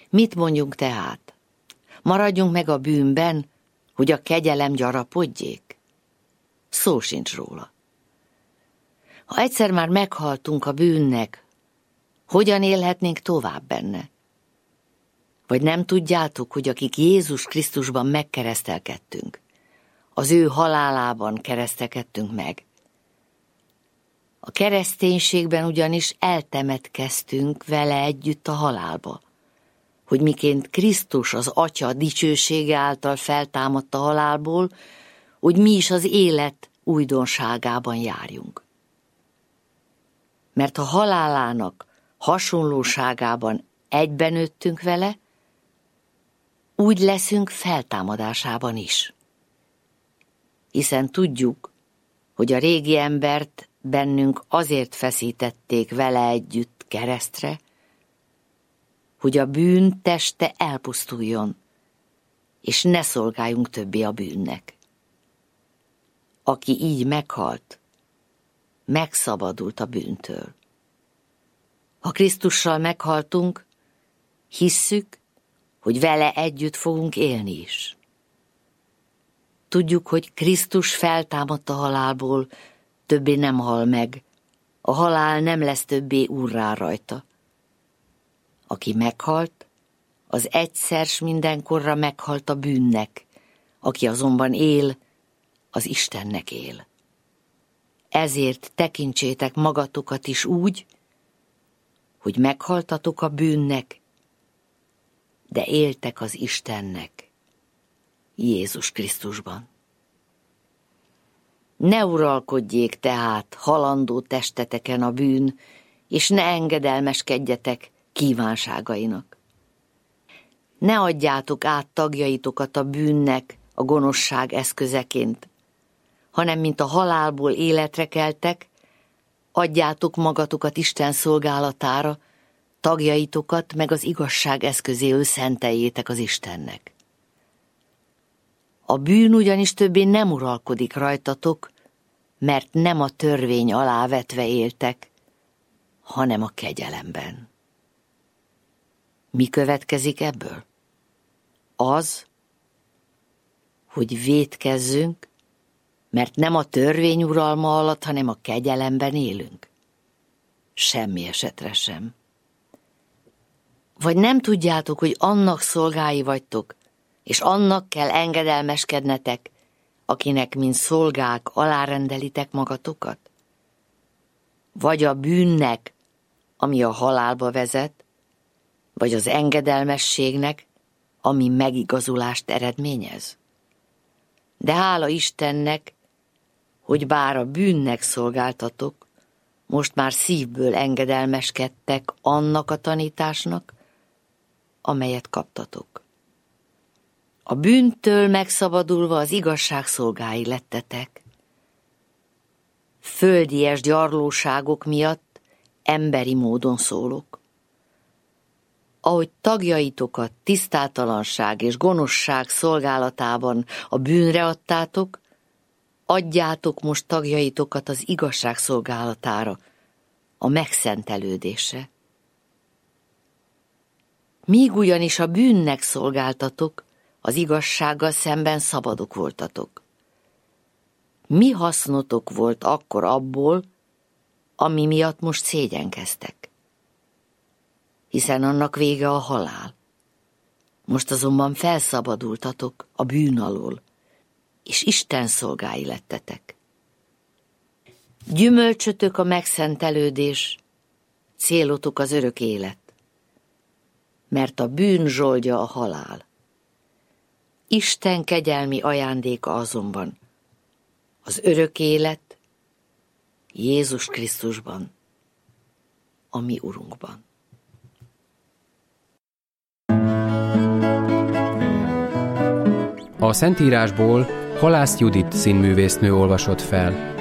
Mit mondjunk tehát? Maradjunk meg a bűnben, hogy a kegyelem gyarapodjék? Szó sincs róla. Ha egyszer már meghaltunk a bűnnek, hogyan élhetnénk tovább benne? Vagy nem tudjátok, hogy akik Jézus Krisztusban megkeresztelkedtünk, az ő halálában keresztelkedtünk meg? A kereszténységben ugyanis eltemetkeztünk vele együtt a halálba, hogy miként Krisztus az Atya dicsősége által feltámadt a halálból, hogy mi is az élet újdonságában járjunk. Mert a halálának hasonlóságában egyben nőttünk vele, úgy leszünk feltámadásában is. Hiszen tudjuk, hogy a régi embert bennünk azért feszítették vele együtt keresztre, hogy a bűn teste elpusztuljon, és ne szolgáljunk többé a bűnnek. Aki így meghalt, megszabadult a bűntől. Ha Krisztussal meghaltunk, hisszük, hogy vele együtt fogunk élni is. Tudjuk, hogy Krisztus feltámadt a halálból, többé nem hal meg, a halál nem lesz többé úrrá rajta. Aki meghalt, az egyszer s mindenkorra meghalt a bűnnek, aki azonban él, az Istennek él. Ezért tekintsétek magatokat is úgy, hogy meghaltatok a bűnnek, de éltek az Istennek, Jézus Krisztusban. Ne uralkodjék tehát halandó testeteken a bűn, és ne engedelmeskedjetek kívánságainak. Ne adjátok át tagjaitokat a bűnnek a gonoszság eszközeként, hanem mint a halálból életre keltek, adjátok magatokat Isten szolgálatára, tagjaitokat meg az igazság eszközéül szenteljétek az Istennek. A bűn ugyanis többé nem uralkodik rajtatok, mert nem a törvény alá vetve éltek, hanem a kegyelemben. Mi következik ebből? Az, hogy vétkezzünk, mert nem a törvény uralma alatt, hanem a kegyelemben élünk. Semmi esetre sem. Vagy nem tudjátok, hogy annak szolgái vagytok, és annak kell engedelmeskednetek, akinek mint szolgák alárendelitek magatokat? Vagy a bűnnek, ami a halálba vezet, vagy az engedelmességnek, ami megigazulást eredményez? De hála Istennek, hogy bár a bűnnek szolgáltatok, most már szívből engedelmeskedtek annak a tanításnak, amelyet kaptatok. A bűntől megszabadulva az igazság szolgái lettetek. Földies gyarlóságok miatt emberi módon szólok. Ahogy tagjaitokat tisztátalanság és gonoszság szolgálatában a bűnre adtátok, adjátok most tagjaitokat az igazság szolgálatára, a megszentelődésre. Míg ugyanis a bűnnek szolgáltatok, az igazsággal szemben szabadok voltatok. Mi hasznotok volt akkor abból, ami miatt most szégyenkeztek? Hiszen annak vége a halál. Most azonban felszabadultatok a bűn alól, és Isten szolgái lettetek. Gyümölcsötök a megszentelődés, célotok az örök élet, mert a bűn zsoldja a halál. Isten kegyelmi ajándéka azonban az örök élet Jézus Krisztusban, a mi Urunkban. A Szentírásból Halász Judit színművésznő olvasott fel.